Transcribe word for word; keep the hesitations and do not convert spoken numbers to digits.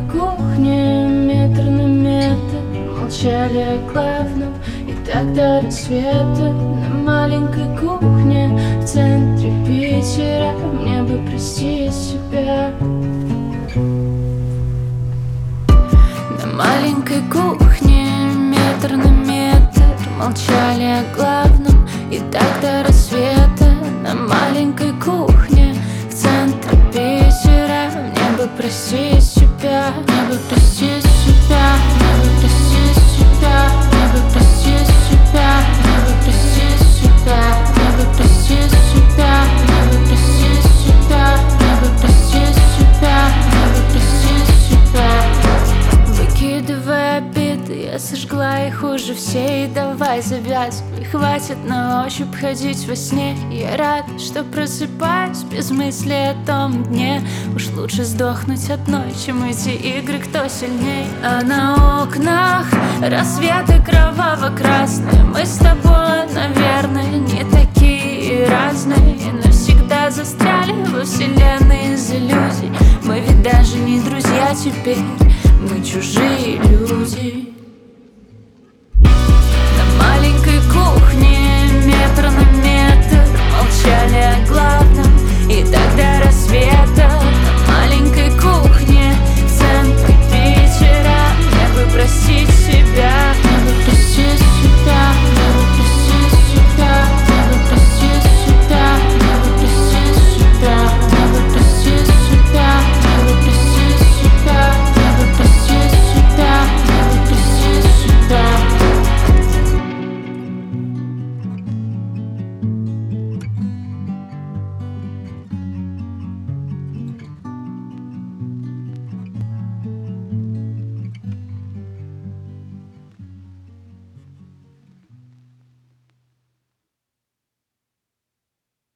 кухне метр на метр молчали о главном. И так до рассвета на маленькой кухне в центре Питера мне бы простить себя. На маленькой кухне метр на метр молчали о главном. И так до рассвета на маленькой кухне в центре Питера мне бы простить себя, мне бы простить себя, мне бы простить себя, мне бы простить себя, мне бы простить себя, мне бы простить себя, мне бы простить себя, мне бы простить себя, мне бы простить себя. Выкидывая обиды, я сожгла их уже все. И давай завязывай, хватит на ощупь ходить во сне. Я рад, что просыпаюсь без мысли о том дне. Уж лучше сдохнуть одной, чем эти игры, кто сильней. А на окнах рассветы кроваво-красные. Мы с тобой, наверное, не такие разные. И навсегда застряли во вселенной из иллюзий. Мы ведь даже не друзья теперь, мы чужие.